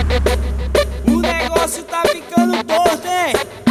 O negócio tá ficando torto, hein?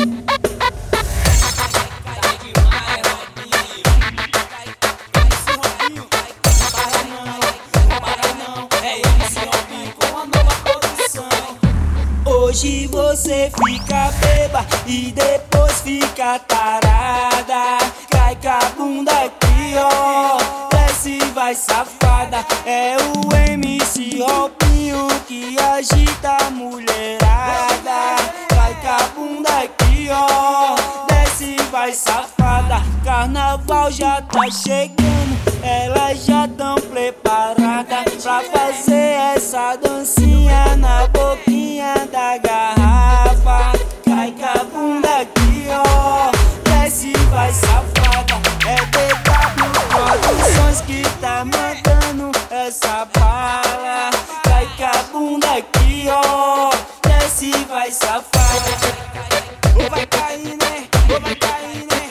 Hoje você fica beba e depois fica tarada. Cai com a bunda aqui, ó, desce vai safada. É o MC Robinho que agita a mulherada. Cai com a bunda aqui, ó, desce vai safada. Carnaval já tá chegando, elas já tão preparadas pra fazer essa dancinha na boquinha da garrafa. Cai com a bunda aqui, ó, desce vai safada. É DW Produções que tá mandando essa bala. Cai com a bunda aqui, ó, desce vai safada. Ou vai cair, né? Ou vai cair, né?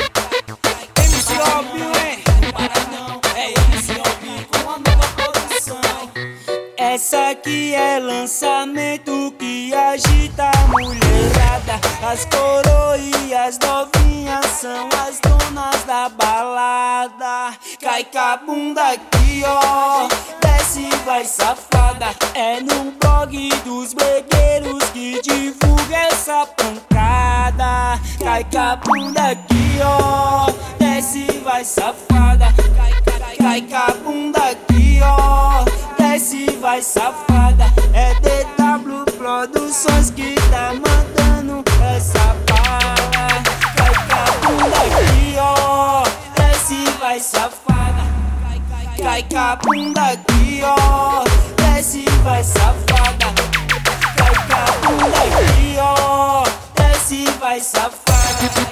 MC Robinho, hein? Não para não, é MC Robinho com uma nova produção. Essa aqui é lançamento que agita a mulherada. As coroas e as novinhas são as donas da balada. Cai com a bunda aqui, ó, desce vai safada. É no blog dos bregueiros que divulga essa pancada. Cai com a bunda aqui, ó, desce vai safada. Cai com a bunda aqui, ó, desce vai safada. É DW Produções que tá mandando essa bala. Cai com a bunda aqui, ó, desce vai safada. Cai com a bunda aqui, ó, desce vai safada. Cai com a bunda aqui, ó, desce vai safada.